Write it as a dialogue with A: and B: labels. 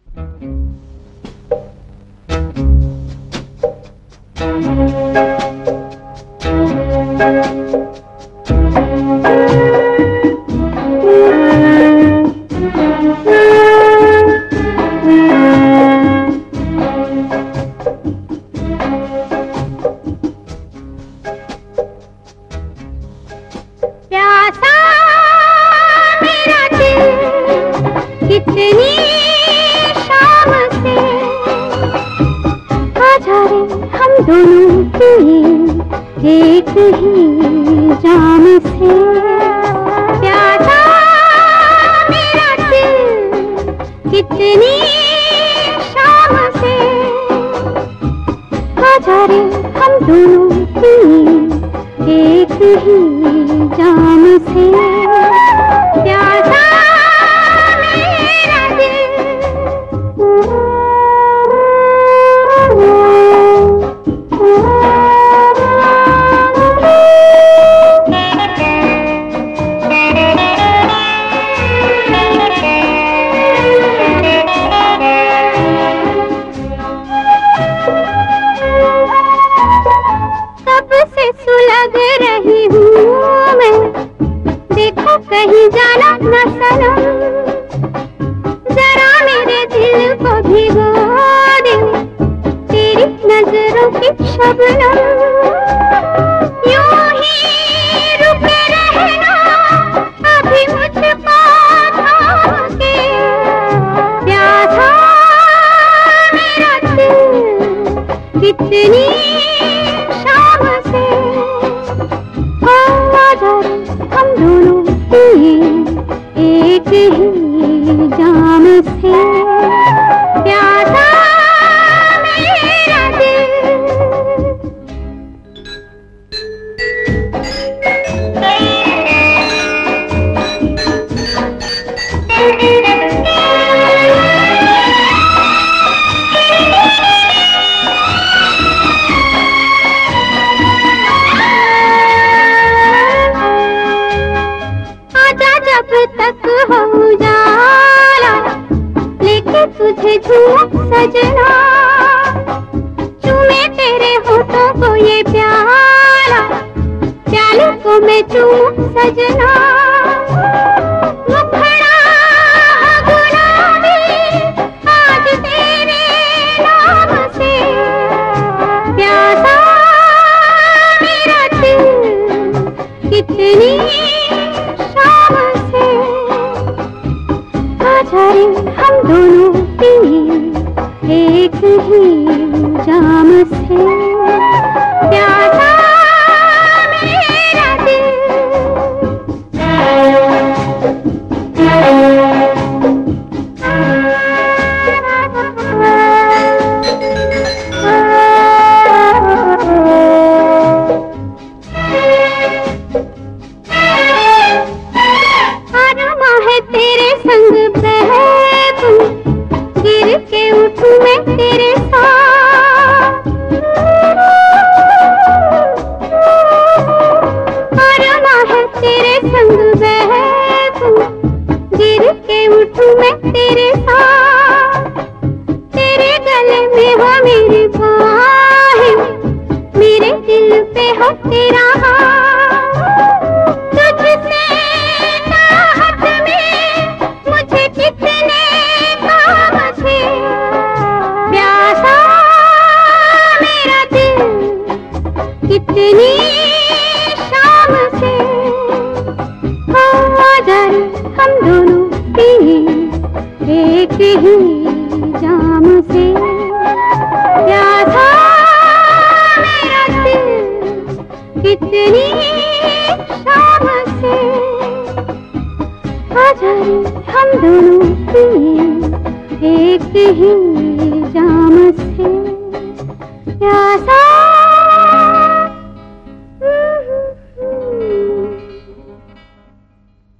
A: प्यासा मेरा दिल कितनी शाम से, आजा रे हम दोनों पिए एक ही जाम से। प्यासा मेरा दिल कितनी शाम से, आजा रे हम दोनों पिए एक ही जाम से। प्यासा मेरा दिल। कब से सुलग रही हूँ मैं, देखो कहीं जाना न सनम, जरा मेरे दिल को भिगो दे तेरी नजरों की शबनम। यूं ही रुके रहना अभी मुझको थाम के, प्यासा मेरा दिल कितनी शाम से, आजा हम दोनों पिए एक ही जाम से। प्यासा मेरा दिल। जब तक हो उजाला लेके तुझे झूम सजना, चूमे तेरे होठों को ये प्याला, प्याले को मैं चूम सजना। मुखड़ा गुलाबी आज तेरे नाम से, प्यासा मेरा दिल कितनी हम दोनों पिए एक ही जाम से। प्यासा मेरा दिल। अरमा है तेरे संग गिर के उठूं मैं तेरे साथ, अरमा है तेरे संग बहूं, गिर के उठूं मैं तेरे साथ। तेरे गले में हो मेरी बाहें, मेरे दिल पे हो तेरा हाथ, तुझसे चाहत में मुझे कितने कितनी शाम से, आजा हम दोनों पिए एक ही जाम से। प्यासा मेरा दिल कितनी शाम से, आजा हम दोनों पिए एक ही जाम से। प्यासा